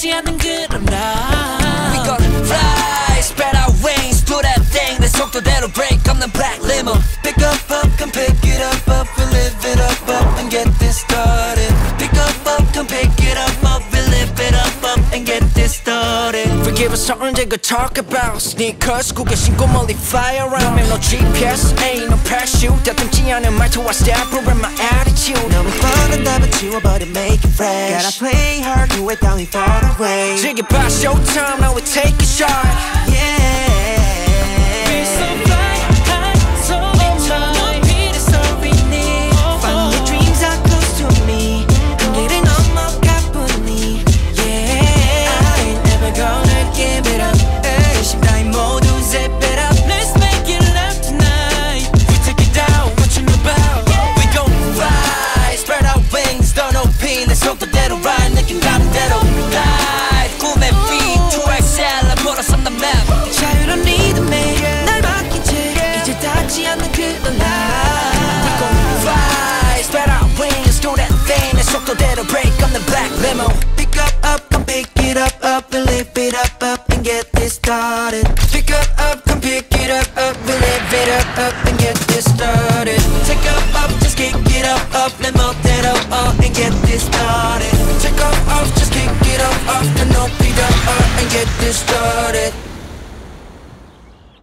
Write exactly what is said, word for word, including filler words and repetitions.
닿지 않는 그런 날 We gonna fly, spread our wings, do that thing 내 속도대로 break 없는 black limo. Pick up up, come pick it up up, we live it up up and get this started. Pick up up, come pick it up up, we live it up up and get this started. Forgive us all they could talk about sneakers 고개 신고 멀리 fly around Man no G P S, ain't no parachute 다듬지 않은 말투와 step around my attitude 너무 뻔한다면 지워버려 make it fresh Gotta play hard, do it down, we far away 즐겨봐 showtime, now we take a shot Yeah We're so fly high, so high 높이 내 소리 니 Follow your dreams are close to me 한길을 넘어가보니 Yeah I ain't never gonna give it up 심장이 모두 zip it up Let's make it love tonight We take it down, what you know about We gon' fly, spread our wings 더 높이 내 속도대로 ride 느낌 가는 대로 glide 꿈의 feet two X L and put us on the map 자유로운 리듬에 날 맡긴 채 이제 닿지 않는 그런 날 We gon' fly, spread our wings do that thing 내 속도대로 break 없는 black limo. Pick up up, come pick it up up and lift it up up and get this started Pick up up, come pick it up up and lift it up up and get this started Take up up, just kick it up up 내 멋대로 up and get this started Take up up, just kick it up up 내 높이 더 up and get this started